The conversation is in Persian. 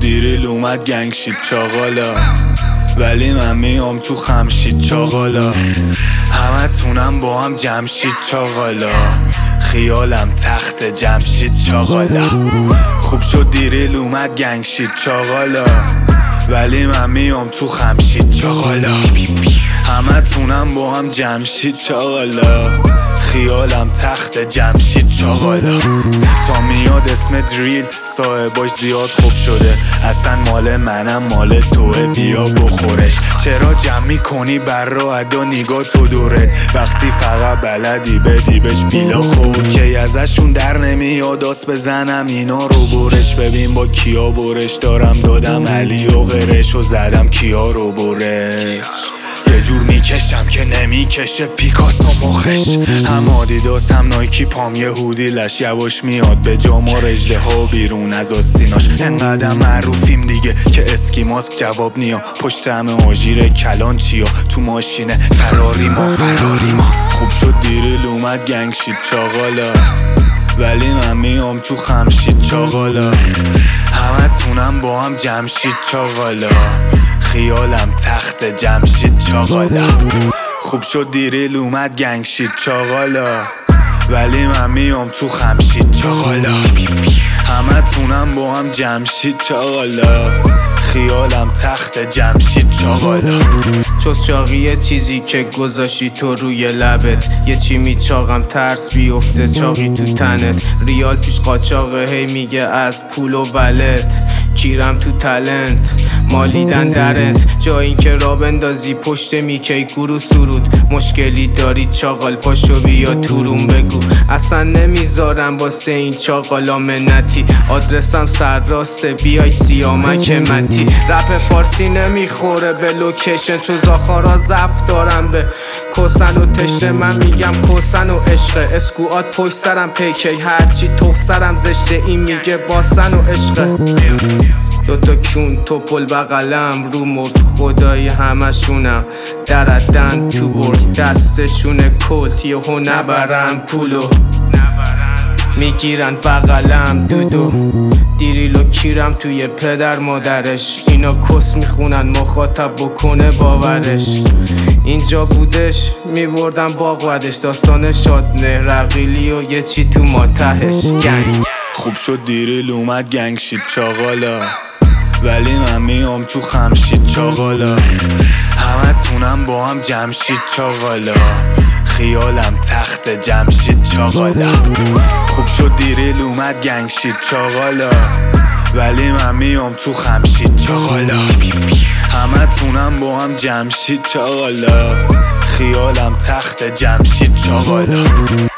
دیریل اومد گنگ شید چاقالا، ولی من میام تو خمشید چاقالا. همه تونم با هم جمشید چاقالا، خیالم تخت جمشید چاقالا. خوب شد دیریل اومد گنگ شید چاقالا، ولی من میام تو خمشید چاقالا. همه تونم با هم جمشید چاقالا، خیالم تخت جمشید چاقالا. تا میاد اسم دریل صاحباش زیاد خوب شده، اصلا مال منم مال توه بیا بخورش. چرا جمع میکنی بر راه ادا نگاه تو دورت، وقتی فقط بلدی بدی بهش بیلا خود که ازشون در نمیاد آس بزنم اینا رو برش. ببین با کیا برش دارم دادم علی و غیرش و زدم کیا رو برش. یه جور میکشم که نمیکشه پیکاسو مخش، هم آدیداس هم نایکی پام یه هودی لش. یواش میاد به جام و رجده ها بیرون از آستیناش، انقدر معروفیم دیگه که اسکی ماسک جواب نیا. پشت همه آژیر کلان چیا تو ماشینه فراری ما. خوب شد دیریل اومد گنگ شید چاقالا، ولی من میام تو خمشید چاقالا. همه تونم با هم جمشید چاقالا، خیالم تخت جمشید چاقالا. خوب شد دیریل اومد گنگ شید چاقالا، ولی من میام تو خمشید چاقالا. همه تونم با هم جمشید چاقالا، خیالم تخت جمشید چاقالا. چوز چاقیه چیزی که گذاشتی تو روی لبت، یه چی میچاقم ترس بیفته چاقی تو تنت. ریال توش قاچاقه هی میگه از پول و ولت، کیرم تو تلنت مالیدن درت. جایی که را بندازی پشت میکی گروه سرود، مشکلی داری چاقال پاشو بیا تورون بگو. اصلا نمیذارم واسه این چاقالا منتی، آدرسم سر راسته بیای سیامک متی. رپ فارسی نمیخوره به لوکیشن، چون زاخارا زفت دارم به کسن و تشنه. من میگم کسن و عشقه، اسکوات پشت سرم پیکی هرچی تخ سرم زشته. این میگه باسن و عشقه، دوتا کون توپل بغلم رو مرد خدای همشونم دردن تو برد. دستشونه کلت یهو نبرم پولو، میگیرن بغلم دودو. دیریلو کیرم توی پدر مادرش، اینا کس میخونن مخاطب بکنه باورش. اینجا بودش میبردم باغ ودش، داستان شادنه رقیلی و یه چی تو ماتهش گنگ. خوب شد دیریل اومد گنگ شید چاقالا، ولی من میام تو خمشید چاقالا. همه تونم با هم جمشید چاقالا، خیالم تخت جمشید چاقالا. خوب شد دیریل اومد گنگ شید چاقالا، ولی من میام تو خمشید چاقالا. همه تونم با هم جمشید چاقالا، خیالم تخت جمشید چاقالا.